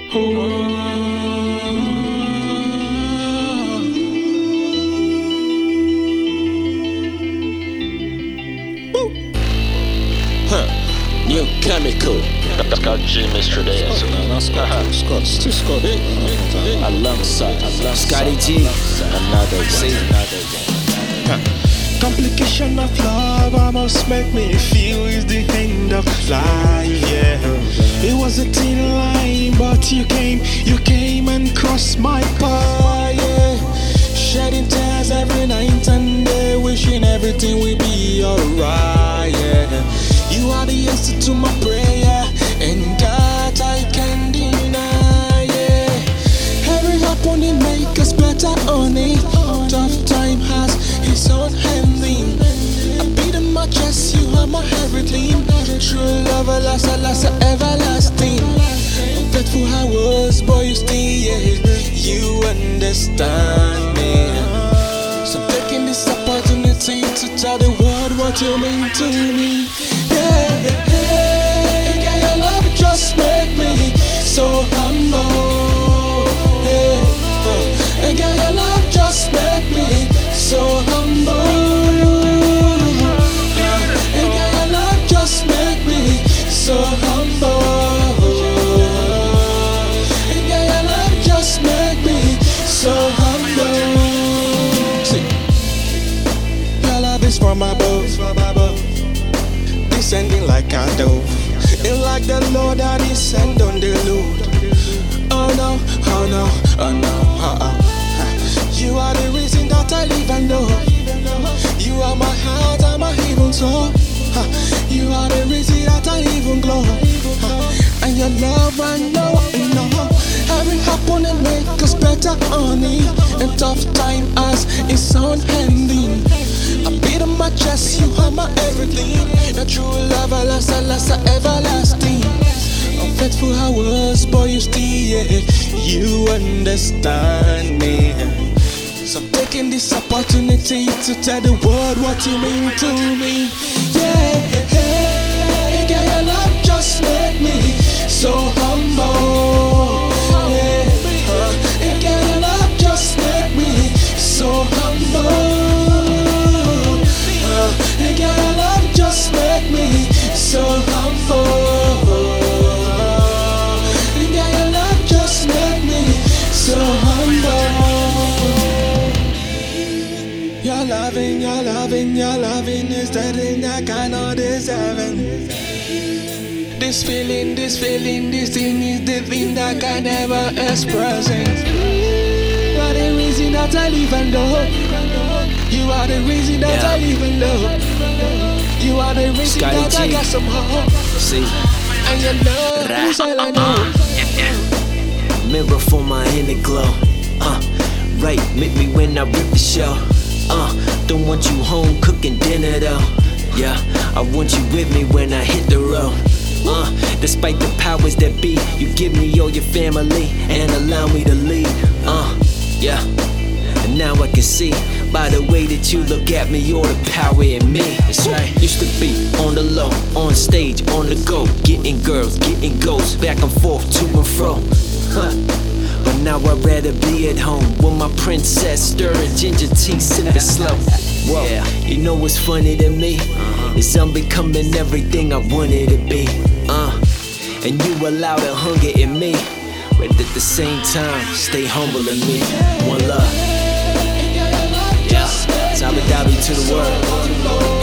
New chemical. Scott G, Mr. Dance. Scott. Alongside Scotty G. Another one. Complication of love almost make me feel it's the end of life, yeah. It was a thin line, but you came and crossed my path, yeah. Shedding tears every night and day, wishing everything will be alright, yeah. You are the answer to my prayer, and that I can't deny, yeah. Every opponent make us better on it. Tough time has its own handling. I beat in my chest, you are my everything. True love, everlasting. Faithful I was, boy, you still, yeah. You understand me. So I'm taking this opportunity to tell the world what you mean to me. Yeah, your love just make me so humble. Yeah, your love just make me so humble. Your love just make me so humble. Your love just make me so humble. See, your love is from above, descending like a dove. It's like the Lord that descend on the Lord. Oh no, oh no, oh no, You are the reason that I live and love. You are my heart and my even soul. You are the reason that I even glow. And your love I know. Every opponent make us better on it. And tough time as its own ending. I beat on my chest, you are my everything. The true love, everlasting. Unfaithful I was, boy, you still, yeah. You understand me. So I'm taking this opportunity to tell the world what you mean to me. Yeah, your love just make me so humble. Yeah, your love just make me so humble. Your love just make me so humble. Your love just make me so humble. Your loving is the thing I cannot deserve. This feeling, this thing is the thing that I never express. You are the reason that I live and love. You are the reason that I live and love. You are the reason Scotty that G. I got some hope. See, And your love is all I know. mirror for my inner glow. Right, meet me when I rip the show. Don't want you home cooking dinner though. Yeah, I want you with me when I hit the road. Despite the powers that be, you give me all your family and allow me to lead. Yeah, and now I can see by the way that you look at me, all the power in me. That's right. Used to be on the low, on stage, on the go, getting girls, getting ghosts, back and forth, to and fro. But now I'd rather be at home with my princess, stirring ginger tea, sipping slow. Whoa, yeah. You know what's funny to me? Is I'm becoming everything I wanted to be. And you allow the hunger in me, but at the same time, stay humble in me. One love. Yeah, Abu Dhabi to the world.